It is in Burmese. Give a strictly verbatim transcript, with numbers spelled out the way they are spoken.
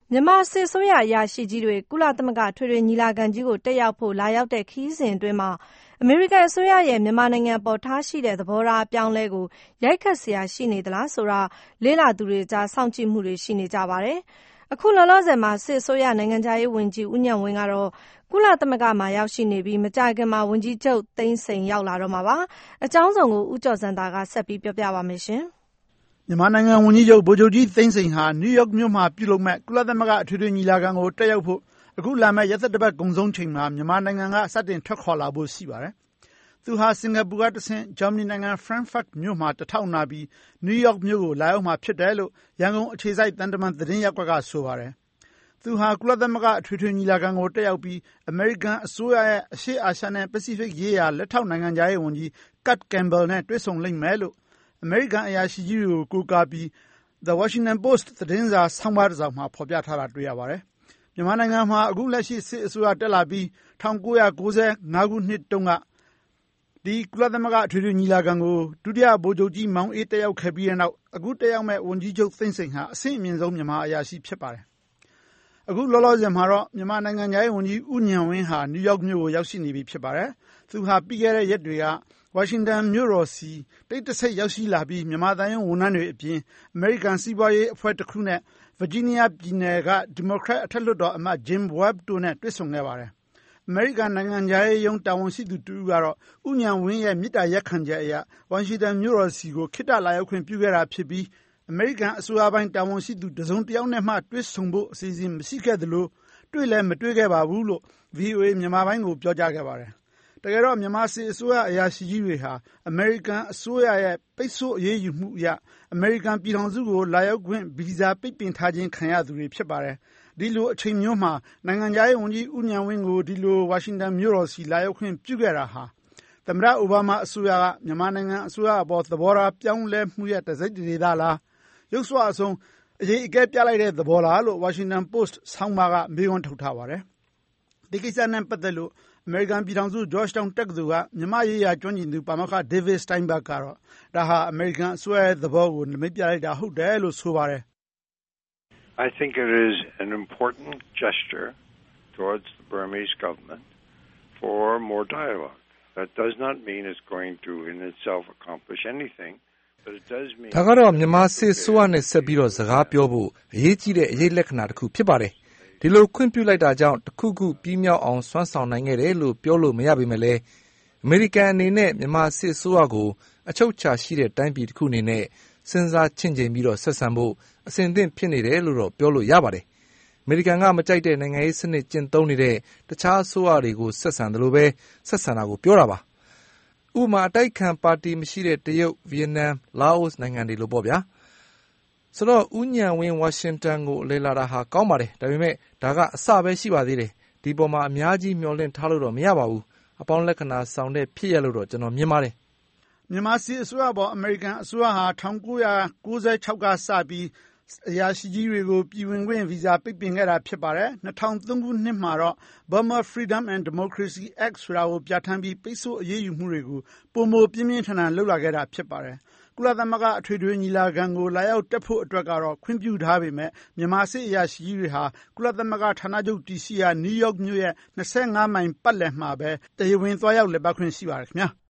မြန်မာစစ်အစိုးရအရာရှိကြီးတွေကုလသမဂ္ဂထွေထွေညီလာခံကြီးကိုတက်ရောက်ဖို့လာရောက်တဲ့ခရီးစဉ်အတွင်းမှာအမေရိကန်အစိုးရရဲ့မြန်မာနိုင်ငံပေါ်ထားရှိတဲ့သဘောထားအပြောင်းလဲကိုရိုက်ခတ်စရာရှိနေသလားဆိုတာလေ့လာသူတွေကြားစောင့်ကြည့်မှုတွေရှိနေကြပါတယ်။အခုလောလောဆယ်မှာစစ်အစိုးရနိုင်ငံခြားရေးဝန်ကြီးဦးညံဝင်းကတော့ကုလသမဂ္ဂမှာရောက်ရှိနေပြီးမကြာခင်မှာဝန်ကြီးချုပ်သိန်းစိန်ရောက်လာတော့မှာပါ။အကြောင်းစုံကိုဦးကျော်စံသာကဆက်ပြီးပြောပြပါမယ်ရှင်။မြန်မာနိုင်ငံဝန်ကြီးချုပ်ဗိုလ်ချုပ်ကြီးသိန်းစိန်ဟာနယူးယောက်မြို့မှာပြုလုပ်မဲ့ကုလသမဂ္ဂအထွေထွေညီလာခံကိုတက်ရောက်ဖို့အခုလာမဲ့ရက်သတ္တပတ်ကုံဆုံးချိန်မှာမြန်မာနိုင်ငံကစတင်ထွက်ခွာလာဖို့ရှိပါတယ်။သူဟာစင်ကာပူကတဆင့်ဂျာမနီနိုင်ငံဖရန့်ဖတ်မြို့မှာတထောက်နာပြီးနယူးယောက်မြို့ကိုလာရောက်မှာဖြစ်တယ်လို့ရန်ကုန်အခြေစိုက်တန်တမန်သတင်းရပ်ကွက်ကဆိုပါတယ်။သူဟာကုလသမဂ္ဂအထွေထွေညီလာခံကိုတက်ရောက်ပြီးအမေရိကန်အစိုးရရဲ့အရှေ့အာရှနဲ့ပစိဖိတ်ရေးရာလက်ထောက်နိုင်ငံခြားရေးဝန်ကြီးကတ်ကမ်ဘယ်နဲ့တွေ့ဆုံလိမ့်မယ်လို့အမေရိကန်အရာရှိကြီးတွေကိုကိုးကားပြီး The Washington Post သတင်းစာဆောင်းပါးတစ်စောင်မှာဖော်ပြထားတာတွေ့ရပါတယ်။မြန်မာနိုင်ငံမှာအခုလက်ရှိစစ်အစိုးရတက်လာပြီး၁၉၉၅ခုနှစ်တုန်းကဒီကုလသမဂ္ဂအထွေထွေညီလာခံကိုဒုတိယဗိုလ်ချုပ်ကြီးမောင်အေးတက်ရောက်ခဲ့ပြီးတဲ့နောက်အခုတက်ရောက်မဲ့ဝန်ကြီးချုပ်သိန်းစိန်ဟာအဆင့်အမြင့်ဆုံးမြန်မာအရာရှိဖြစ်ပါတယ်။အခုလောလောဆယ်မှာတော့မြန်မာနိုင်ငံခြားရေးဝန်ကြီးဦးညံဝင်းဟာနယူးယောက်မြို့ကိုရောက်ရှိနေပြီဖြစ်ပါတယ်။သူဟာပြီးခဲ့တဲ့ရက်တွေကဝါရှင်တန်မြို့တော်စီတိတ်တဆိတ်ရောက်ရှိလာပြီးမြန်မာသံရုံးဝန်ထမ်းတွေအပြင်အမေရိကန်စီးပွားရေးအဖွဲ့တစ်ခုနဲ့ဗာဂျီးနီးယားပြည်နယ်ကဒီမိုကရက်အထက်လွှတ်တော်အမတ်ဂျင်ဝက်တို့နဲ့တွေ့ဆုံခဲ့ပါတယ်။အမေရိကန်နိုင်ငံခြားရေးရုံးတာဝန်ရှိသူတူကတော့ဦးညံဝင်းရဲ့မြစ်တာရက်ခံချက်အရဝါရှင်တန်မြို့တော်စီကိုခေတ္တလာရောက်ခွင့်ပြုခဲ့တာဖြစ်ပြီးအမေရိကန်အစိုးရပိုင်းတာဝန်ရှိသူတစုံတစ်ယောက်နဲ့မှတွေ့ဆုံဖို့အစီအစဉ်မရှိခဲ့သလိုတွေ့လည်းမတွေ့ခဲ့ပါဘူးလို့ ဗွီအိုအေ မြန်မာပိုင်းကိုပြောကြားခဲ့ပါတယ်။တကယ်တော့မြန်မာစစ်အစိုးရအရာရှိကြီးတွေဟာအမေရိကန်အစိုးရရဲ့ပိတ်ဆို့အရေးယူမှုအရအမေရိကန်ပြည်ထောင်စုကိုလာရောက်ခွင့်ဗီဇာပိတ်ပင်ထားခြင်းခံရသူတွေဖြစ်ပါတယ်။ဒီလိုအချိန်မျိုးမှာနိုင်ငံခြားရေးဝန်ကြီးဦးညံဝင်းကိုဒီလိုဝါရှင်တန်မြို့တော်စီလာရောက်ခွင့်ပြုခဲ့တာဟာသမ္မတအိုဘားမားအစိုးရကမြန်မာနိုင်ငံအစိုးရအပေါ်သဘောထားပြောင်းလဲမှုရဲ့တစိတ်တဒေသလားရုပ်စွအဆုံးအရေးအကဲပြလိုက်တဲ့သဘောလားလို့ Washington Post ဆောင်းပါးကမေးခွန်းထုတ်ထားပါတယ်။ဒီကိစ္စနဲ့ပတ်သက်လို့အမေရိကန်ပြည်ထောင်စု Georgetown တက္ကသိုလ်ကမြန်မာရေးရာကျွမ်းကျင်သူပါမောက္ခ David Steinberg ကတော့ဒါဟာအမေရိကန်အစိုးရရဲ့သဘောကိုနမိတ်ပြလိုက်တာဟုတ်တယ်လို့ဆိုပါတယ်။ I think it is an important gesture towards the Burmese government for more dialogue. That does not mean it's going to in itself accomplish anything, but it does mean ဒါကတော့မြန်မာစစ်အစိုးရနဲ့ဆက်ပြီးတော့စကားပြောဖို့အရေးကြီးတဲ့အရေးလက္ခဏာတစ်ခုဖြစ်ပါတယ်။ဒီလိုခွင့်ပြုလိုက်တာကြောင့်တစ်ခုခုပြီးမြောက်အောင်စွမ်းဆောင်နိုင်ခဲ့တယ်လို့ပြောလို့မရပေမဲ့လည်းအမေရိကန်အနေနဲ့မြန်မာစစ်အစိုးရကိုအချုပ်အခြာရှိတဲ့တိုင်းပြည်တစ်ခုအနေနဲ့စဉ်းစားချင့်ချိန်ပြီးတော့ဆက်ဆံဖို့အစဉ်အသင့်ဖြစ်နေတယ်လို့တော့ပြောလို့ရပါတယ်။အမေရိကန်ကမကြိုက်တဲ့နိုင်ငံရေးစနစ်ကျင့်သုံးနေတဲ့တခြားအစိုးရတွေကိုဆက်ဆံတယ်လို့ပဲဆက်ဆံတာကိုပြောတာပါ။ဥပမာအတိုက်ခံပါတီမရှိတဲ့တရုတ်၊ဗီယက်နမ်၊လာအိုနိုင်ငံတွေလို့ပေါ့ဗျာ။ဆိုတော့ဦးညံဝင်းဝါရှင်တန်ကိုအလဲလာတာဟာကောင်းပါတယ်ဒါပေမဲ့ဒါကအစပဲရှိပါသေးတယ်ဒီပေါ်မှာအများကြီးမျှော်လင့်ထားလို့တော့မရပါဘူးအပေါင်းလက္ခဏာဆောင်တဲ့ဖြစ်ရလို့တော့ကျွန်တော်မြင်ပါတယ်မြန်မာစစ်အစိုးရပေါ်အမေရိကန်အစိုးရဟာ၁၉၉၆ကစပြီးအရာရှိကြီးတွေကိုပြည်ဝင်ခွင့်ဗီဇာပိတ်ပင်ခဲ့တာဖြစ်ပါတယ်၂၀၀၃ခုနှစ်မှာတော့ Burma Freedom and Democracy Act ဆိုတာကိုပြဋ္ဌာန်းပြီးပိတ်ဆို့အရေးယူမှုတွေကိုပုံမပြင်းပြင်းထန်ထန်လုပ်လာခဲ့တာဖြစ်ပါတယ်ကုလသမဂ္ဂအထွေထွေညီလာခံကိုလာရောက်တက်ဖို့အတွက်ကတော့ခွင့်ပြုထားပေမဲ့မြန်မာစစ်အရာရှိကြီးတွေဟာကုလသမဂ္ဂဌာနချုပ်တည်ရှိရာနယူးယောက်မြို့ရဲ့၂၅မိုင်ပတ်လည်မှာပဲတရားဝင်သွားရောက်လည်ပတ်ခွင့်ရှိပါတယ်ခင်ဗျာ